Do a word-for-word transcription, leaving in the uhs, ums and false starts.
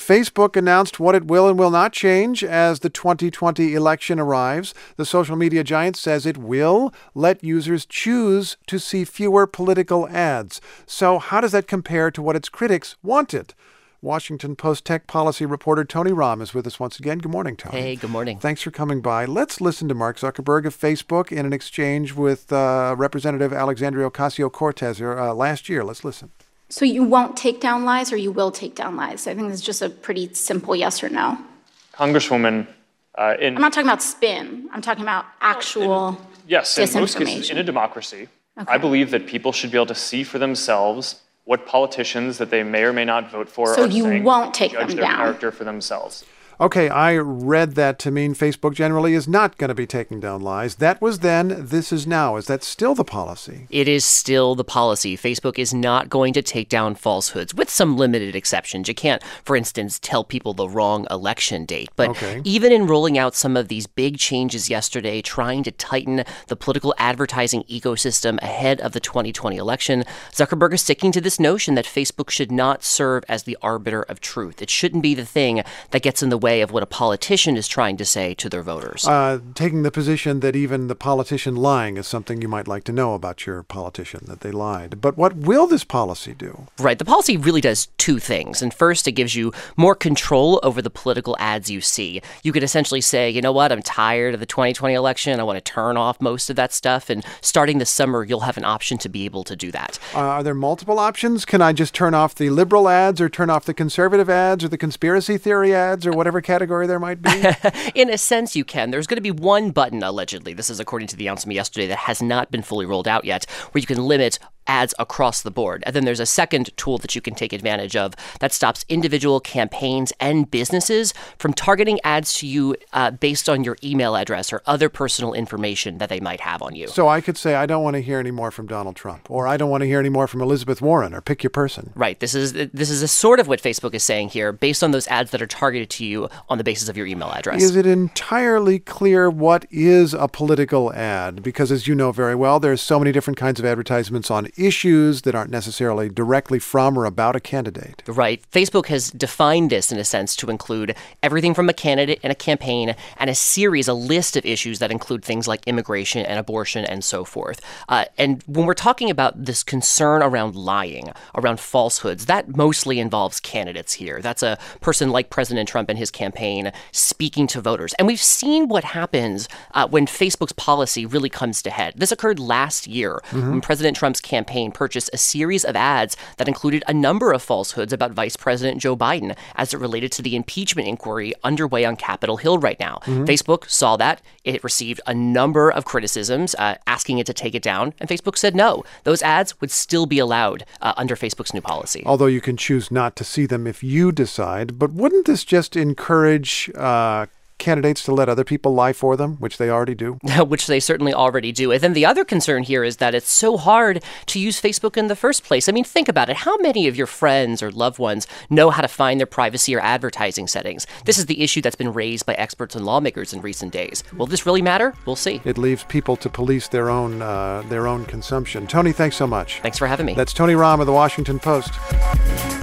Facebook announced what it will and will not change as the twenty twenty election arrives. The social media giant says it will let users choose to see fewer political ads. So how does that compare to what its critics wanted? Washington Post tech policy reporter Tony Rahm is with us once again. Good morning, Tony. Hey, good morning. Thanks for coming by. Let's listen to Mark Zuckerberg of Facebook in an exchange with uh, Representative Alexandria Ocasio-Cortez uh, last year. Let's listen. So you won't take down lies or you will take down lies? I think it's just a pretty simple yes or no. Congresswoman, uh, in... I'm not talking about spin. I'm talking about actual in, Yes, in most cases, in a democracy, okay. I believe that people should be able to see for themselves what politicians that they may or may not vote for so are you saying, won't take judge them their down. character for themselves. Okay, I read that to mean Facebook generally is not going to be taking down lies. That was then, this is now. Is that still the policy? It is still the policy. Facebook is not going to take down falsehoods, with some limited exceptions. You can't, for instance, tell people the wrong election date. But okay. even in rolling out some of these big changes yesterday, trying to tighten the political advertising ecosystem ahead of the twenty twenty election, Zuckerberg is sticking to this notion that Facebook should not serve as the arbiter of truth. It shouldn't be the thing that gets in the way of what a politician is trying to say to their voters. Uh, taking the position that even the politician lying is something you might like to know about your politician, that they lied. But what will this policy do? Right. The policy really does two things. And first, it gives you more control over the political ads you see. You could essentially say, you know what, I'm tired of the twenty twenty election. I want to turn off most of that stuff. And starting this summer, you'll have an option to be able to do that. Uh, are there multiple options? Can I just turn off the liberal ads or turn off the conservative ads or the conspiracy theory ads or whatever category there might be? In a sense, you can. There's going to be one button, allegedly, this is according to the announcement yesterday, that has not been fully rolled out yet, where you can limit ads across the board. And then there's a second tool that you can take advantage of that stops individual campaigns and businesses from targeting ads to you uh, based on your email address or other personal information that they might have on you. So I could say, I don't want to hear any more from Donald Trump, or I don't want to hear any more from Elizabeth Warren, or pick your person. Right. This is this is a sort of what Facebook is saying here, based on those ads that are targeted to you on the basis of your email address. Is it entirely clear what is a political ad? Because as you know very well, there's so many different kinds of advertisements on issues that aren't necessarily directly from or about a candidate. Right. Facebook has defined this, in a sense, to include everything from a candidate and a campaign and a series, a list of issues that include things like immigration and abortion and so forth. Uh, and when we're talking about this concern around lying, around falsehoods, that mostly involves candidates here. That's a person like President Trump and his campaign speaking to voters. And we've seen what happens uh, when Facebook's policy really comes to head. This occurred last year mm-hmm. when President Trump's campaign purchased a series of ads that included a number of falsehoods about Vice President Joe Biden as it related to the impeachment inquiry underway on Capitol Hill right now. Mm-hmm. Facebook saw that. It received a number of criticisms uh, asking it to take it down, and Facebook said no. Those ads would still be allowed uh, under Facebook's new policy. Although you can choose not to see them if you decide. But wouldn't this just encourage uh, candidates to let other people lie for them, which they already do? Which they certainly already do. And then the other concern here is that it's so hard to use Facebook in the first place. I mean, think about it. How many of your friends or loved ones know how to find their privacy or advertising settings? This is the issue that's been raised by experts and lawmakers in recent days. Will this really matter? We'll see. It leaves people to police their own uh, their own consumption. Tony, thanks so much. Thanks for having me. That's Tony Rahm of the Washington Post.